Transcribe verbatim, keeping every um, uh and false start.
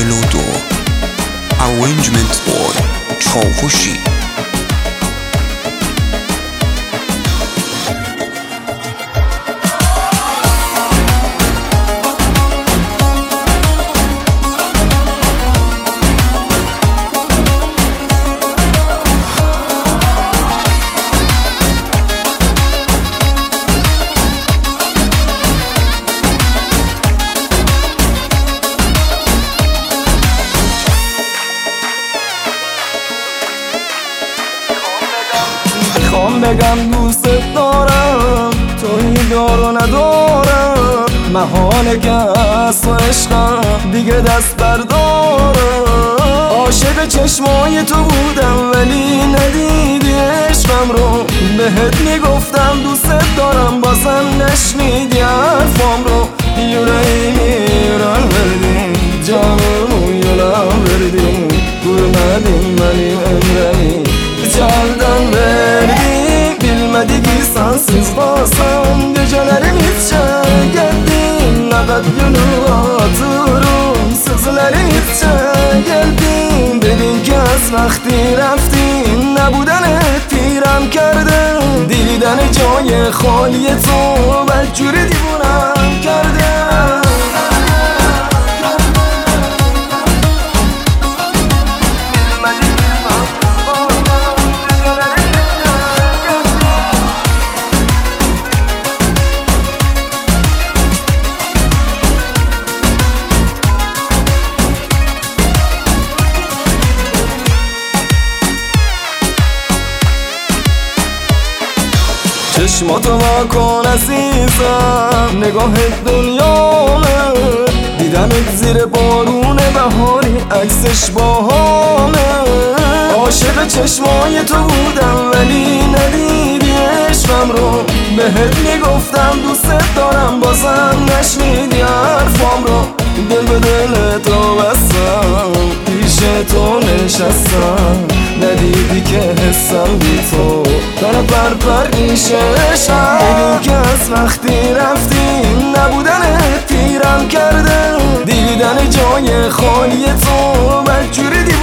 چهل و دو Arrangement boy چاوشی. میخوام بگم دوست دارم تویی دارو ندارم، محاله که از تو عشقم دیگه دست بردارم. عاشق چشمای تو بودم ولی ندیدی عشقم رو، بهت میگفتم دوست دارم بازم نشنیدی حرفام رو. yüreğimi yuran verdin, canımı yalan verdin, görmedin benim ömrümü candan verdin. Bilmedik ki sensiz kalsam gecelerim hiç geldin, ne kadar gönül hatırım sızlarım hiç geldin. Dedin ki az vakti raftin نبودنت پیرم کرده، دیدن جای خالی تو بدجوری دیوونم کرده. چشماتو وا کن عزیزم، نگاهت دنیامه، دیدمت زیر بارون بهاری عکسش باحاله. عاشق چشمای تو بودم ولی ندیدی عشقم رو، بهت میگفتم دوست دارم بازم نشنیدی حرفام رو. دل به دل تو بستم پیش تو نشستم، ندیدی که حسم بی تو داره پر پر میشه عشقم. دیدی که از وقتی رفتی نبودنت پیرم کرده، دیدن جای خالی تو بدجوری